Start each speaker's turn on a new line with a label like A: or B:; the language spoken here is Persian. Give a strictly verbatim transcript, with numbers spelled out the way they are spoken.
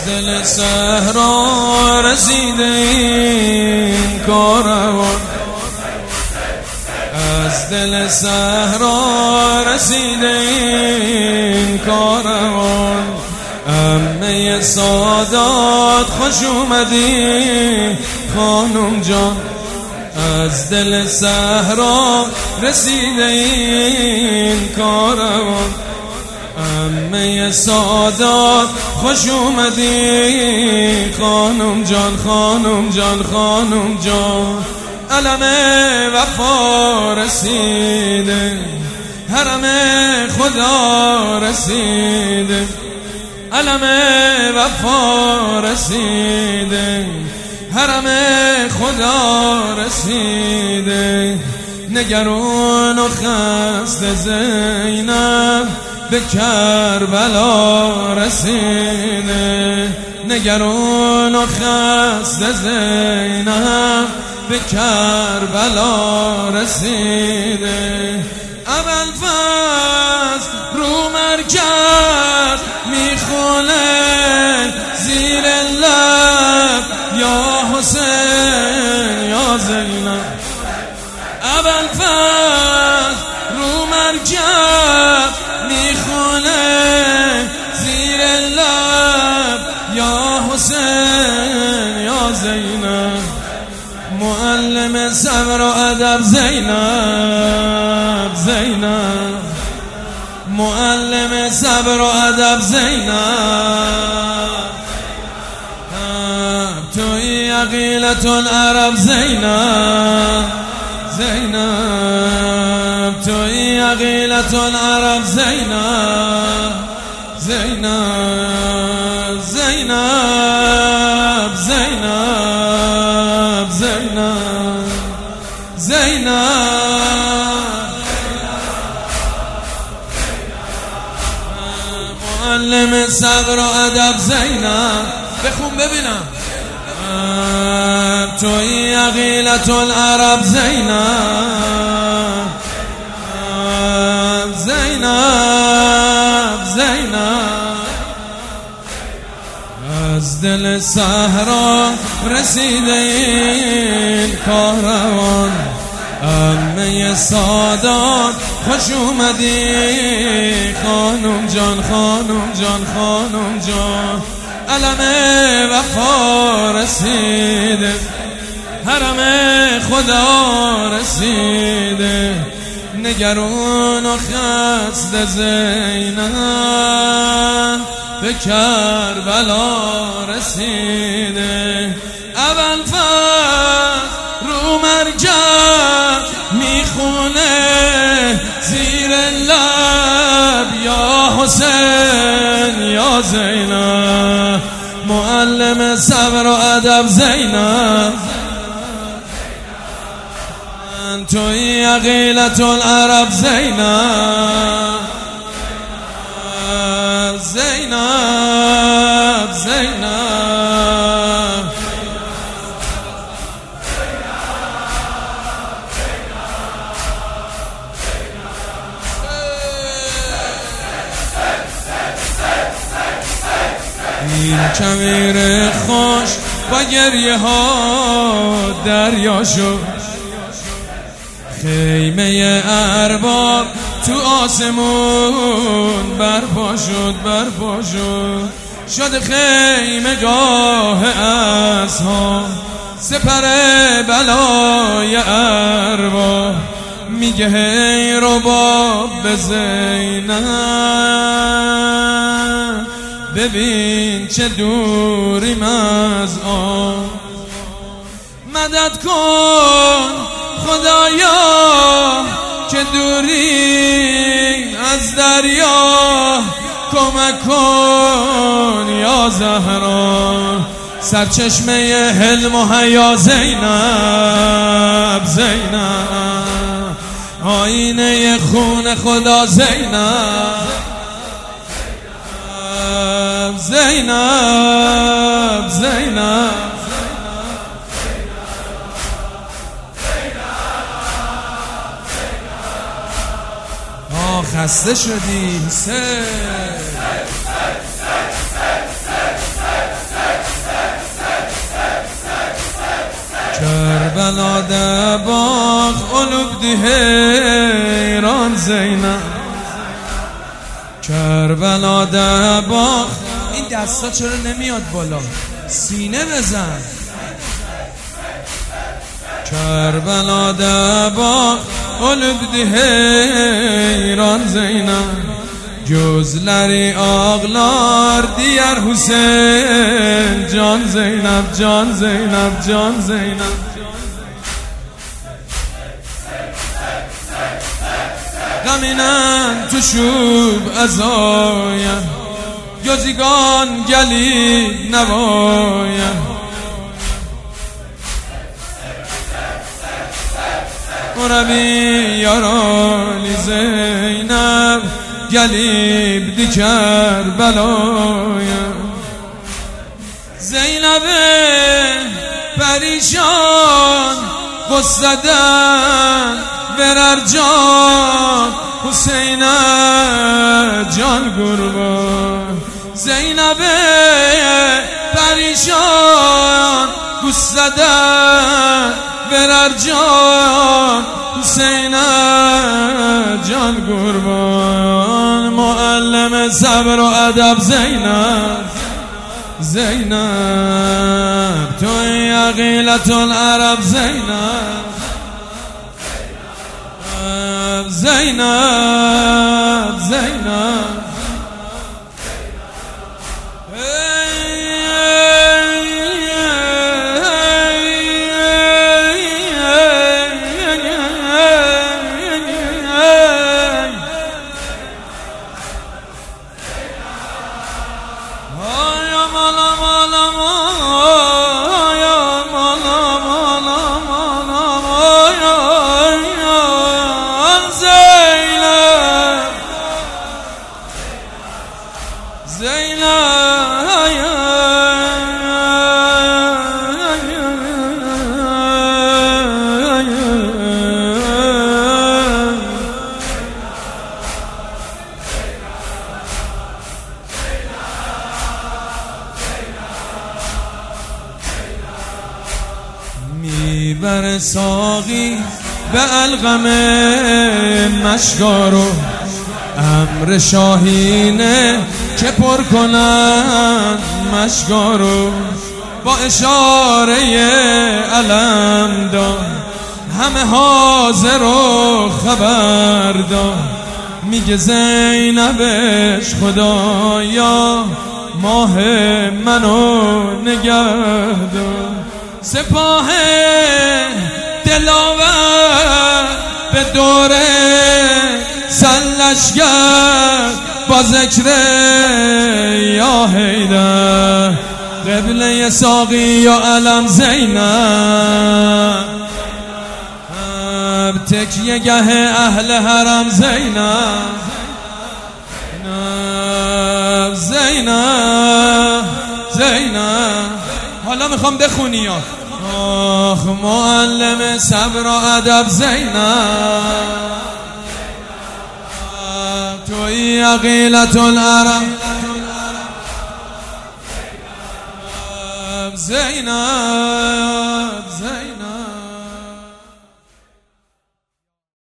A: دل صحرا رسیده این کاروان، از دل صحرا رسیده این کاروان. عمه سادات خوش اومدی خانم جان، از دل صحرا رسیده این کاروان. عمه سادات خوش اومدی خانم جان، خانم جان، خانم جان. علم وفا رسیده، حرم خدا رسیده، علم وفا رسیده، حرم خدا رسیده. نگران و خسته زینب به کربلا رسیده، نگران و خسته زینب به کربلا رسیده. ابوالفضل رو مرکب میخونه زیر لب یا حسین یا زینب. ابوالفضل رو مرکب میخونه زیر لب یا حسین یا زینب. معلم صبر و ادب زینب، زینب معلم صبر و ادب زینب. توی عقیلة العرب زینب، زینب توی عقیلة العرب زینب، زینب زینب زینب زینب زینب. معلم صبر و ادب زینب. بخون ببینم. توی عقیلة العرب زینب، زینب زینب. از دل صحرا رسیده این کاروان. عمه سادات خوش اومدی خانم جان، خانم جان، خانم جان. علم وفا رسیده، حرم خدا رسیده. نگران و خسته زینب به کربلا رسیده. ابوالفضل رو مرکب میخونه زیر لب یا حسین یا زینب. معلم صبر و ادب زینب. توی عقیلة العرب زینب، زینب زینب. این کویر خوش با گریه ها دریا شد. خیمه ارباب تو آسمون برپا شد، برپا شد. شد خیمه گاه اصحاب، سپر بلای ارباب. میگه هی رباب به زینب، ببین چه دوریم از آن. مدد کن خدایا که دوری از دریا، کمک کن یا زهرا. سرچشمه حلم و حیا زینب، زینب آینه خون خدا زینب، زینب زینب. آه خسته شدی سه کربلا ده باغ قلوب ده حیران زینب کربلا ده باغ. این دستا چرا نمیاد بالا؟ سینه بزن. کربلا ده باغ قلوب ده حیران زینب gözleri ağlar diğer Hüseyin can Zeynep can Zeynep can Zeynep. Gaminen tuşub azaya gözügan gelip nevaya Orabi yarali Zeynep gelip diker belaya. Zeynep'e perişan gusseden verer can Hüseyin'e can kurban. Zeynep'e perişan gusseden verer can Hüseyin'e can kurban. Muallime sabr و ادب Zeynep Zeynep توی عقیلة العرب Zeynep Zeynep Zeynep میبر ساقی به القم مشکارو امر شاهینه که پر کنند مشکارو با اشاره علم داد همه حاضر و خبر داد میگه زینبش خدایا ماه منو نگه دار. سپاه دلاور به دوره سلشگر با ذکر یا حیدر قبله ساقی یا علم زینب تکیه گه اهل حرم زینب زینب زینب. حالا میخوام بخونی یا آخ معلم صبر و ادب زینب توی عقیلة العرب زینب زینب.